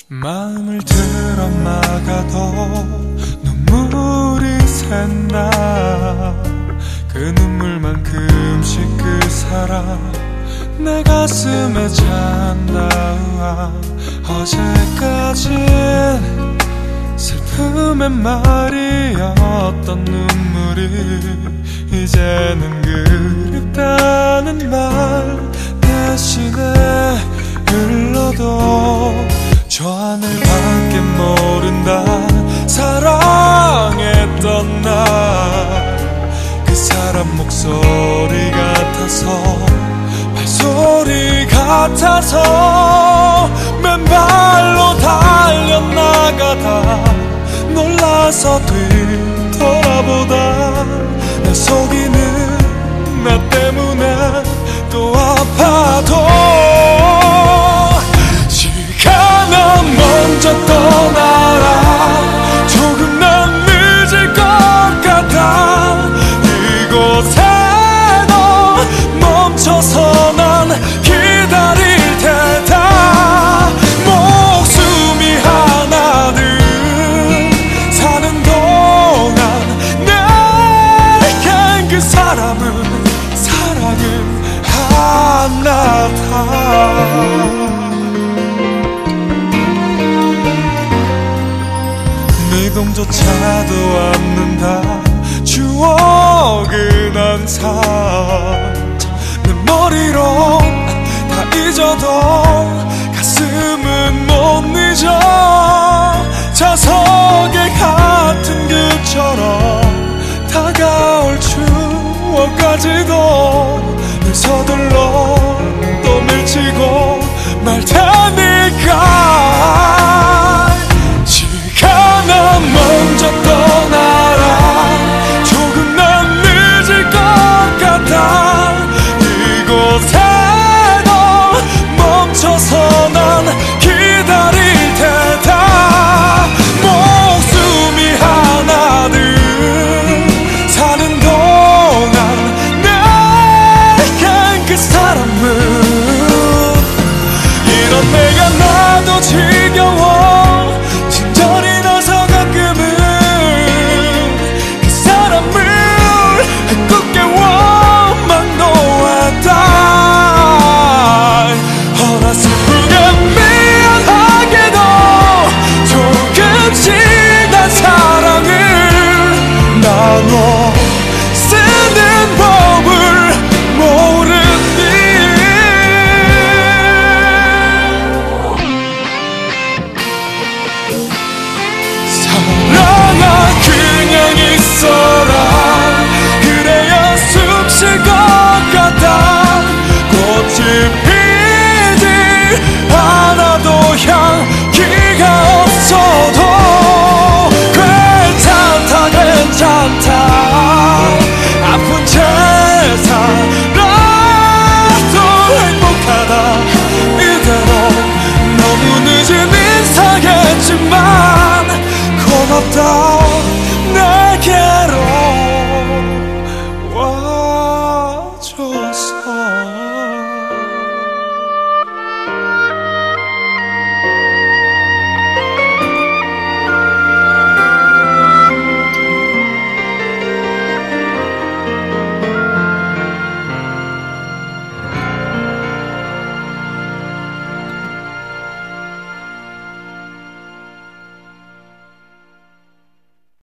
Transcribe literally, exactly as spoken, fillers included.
마음을 들어 막아도 눈물이 샌다. 그 눈물만큼씩 그 사람 내 가슴에 찬다. 어제까진 슬픔의 말이었던 눈물이 이제는 그립다는 말 대신에 흘러도 저 하늘밖에 모른다. 사랑했던 날 그 사람 목소리 같아서 발소리 같아서 맨발로 달려나가다 놀라서 뒤돌아보다 날 속이는 나 때문에 또 아파도 시간은 먼저 떠나라. 조금 난 늦을 것 같아. 이곳에 너 멈춰서 난 기다릴 테다. 목숨이 하나든 사는 동안 내겐 그 사람은 사랑은 하나다. 미동조차도 않는다. 추억은 항상 내 머리로 다 잊어도 가슴은 못 잊어. 자석에 같은 그처럼 다가올 추억까지도